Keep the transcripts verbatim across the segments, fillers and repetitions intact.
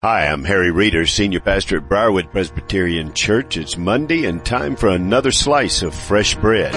Hi, I'm Harry Reeder, Senior Pastor at Briarwood Presbyterian Church. It's Monday and time for another slice of fresh bread.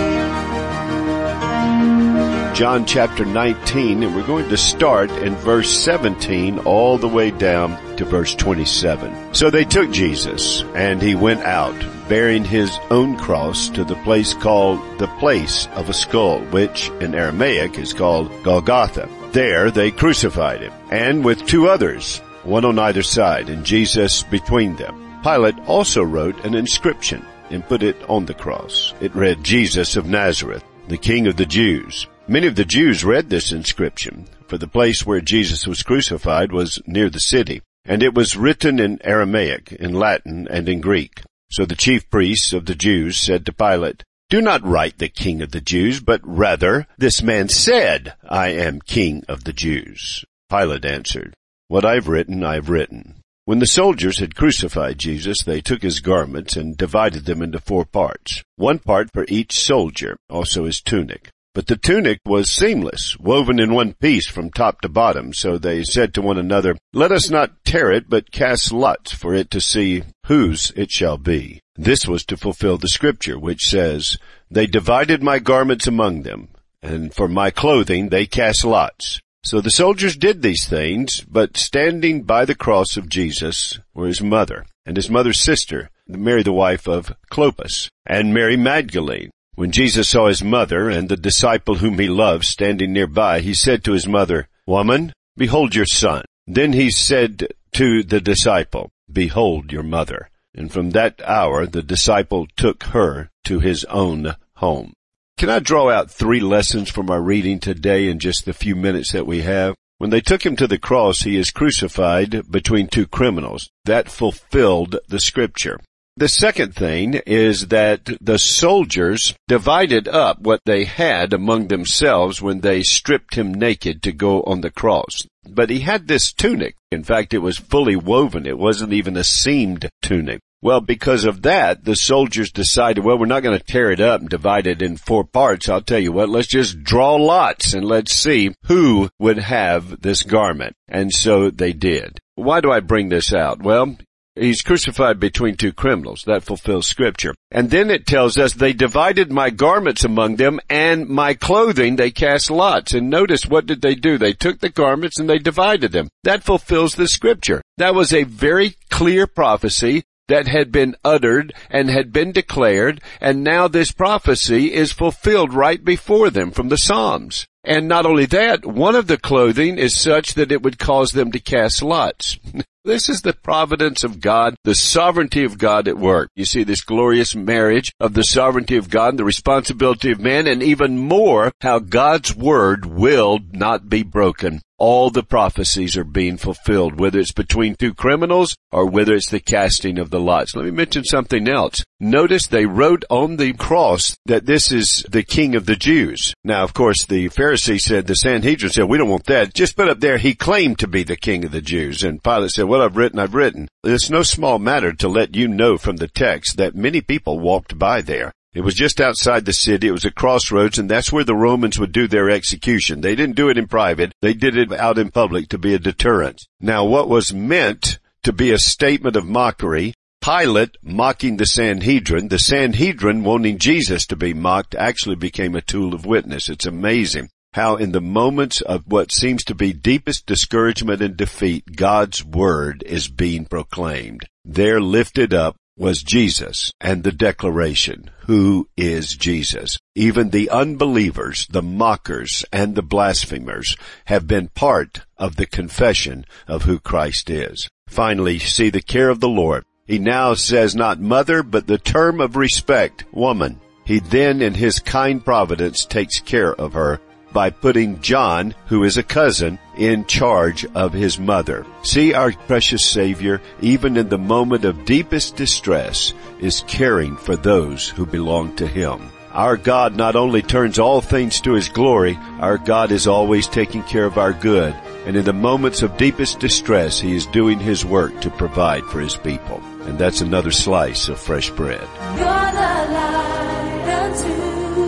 John chapter nineteen, and we're going to start in verse seventeen all the way down to verse twenty-seven. So they took Jesus, and he went out, bearing his own cross to the place called the Place of a Skull, which in Aramaic is called Golgotha. There they crucified him, and with two others, one on either side, and Jesus between them. Pilate also wrote an inscription and put it on the cross. It read, Jesus of Nazareth, the King of the Jews. Many of the Jews read this inscription, for the place where Jesus was crucified was near the city, and it was written in Aramaic, in Latin, and in Greek. So the chief priests of the Jews said to Pilate, Do not write the King of the Jews, but rather, this man said, I am King of the Jews. Pilate answered, What I've written, I've written. When the soldiers had crucified Jesus, they took his garments and divided them into four parts, one part for each soldier, also his tunic. But the tunic was seamless, woven in one piece from top to bottom, so they said to one another, Let us not tear it, but cast lots for it to see whose it shall be. This was to fulfill the scripture, which says, They divided my garments among them, and for my clothing they cast lots. So the soldiers did these things, but standing by the cross of Jesus were his mother, and his mother's sister, Mary the wife of Clopas, and Mary Magdalene. When Jesus saw his mother and the disciple whom he loved standing nearby, he said to his mother, Woman, behold your son. Then he said to the disciple, Behold your mother. And from that hour the disciple took her to his own home. Can I draw out three lessons from our reading today in just the few minutes that we have? When they took him to the cross, he is crucified between two criminals. That fulfilled the scripture. The second thing is that the soldiers divided up what they had among themselves when they stripped him naked to go on the cross. But he had this tunic. In fact, it was fully woven. It wasn't even a seamed tunic. Well, because of that, the soldiers decided, well, we're not going to tear it up and divide it in four parts. I'll tell you what, let's just draw lots and let's see who would have this garment. And so they did. Why do I bring this out? Well, he's crucified between two criminals. That fulfills scripture. And then it tells us they divided my garments among them and my clothing they cast lots. And notice, what did they do? They took the garments and they divided them. That fulfills the scripture. That was a very clear prophecy that had been uttered and had been declared, and now this prophecy is fulfilled right before them from the Psalms. And not only that, one of the clothing is such that it would cause them to cast lots. This is the providence of God, the sovereignty of God at work. You see this glorious marriage of the sovereignty of God and the responsibility of man, and even more, how God's word will not be broken. All the prophecies are being fulfilled, whether it's between two criminals or whether it's the casting of the lots. Let me mention something else. Notice they wrote on the cross that this is the King of the Jews. Now, of course, the Pharisees said, the Sanhedrin said, we don't want that. Just put up there, he claimed to be the King of the Jews. And Pilate said, what I've written, I've written. It's no small matter to let you know from the text that many people walked by there. It was just outside the city. It was a crossroads, and that's where the Romans would do their execution. They didn't do it in private. They did it out in public to be a deterrent. Now, what was meant to be a statement of mockery, Pilate mocking the Sanhedrin, the Sanhedrin wanting Jesus to be mocked, actually became a tool of witness. It's amazing how in the moments of what seems to be deepest discouragement and defeat, God's word is being proclaimed. There lifted up was Jesus and the declaration, who is Jesus? Even the unbelievers, the mockers, and the blasphemers have been part of the confession of who Christ is. Finally, see the care of the Lord. He now says not mother, but the term of respect, woman. He then, in his kind providence, takes care of her by putting John, who is a cousin, in charge of his mother. See, our precious Savior, even in the moment of deepest distress, is caring for those who belong to him. Our God not only turns all things to his glory, our God is always taking care of our good. And in the moments of deepest distress, he is doing his work to provide for his people. And that's another slice of fresh bread. You're the light unto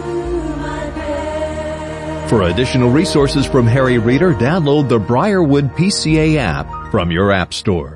For additional resources from Harry Reeder, download the Briarwood P C A app from your app store.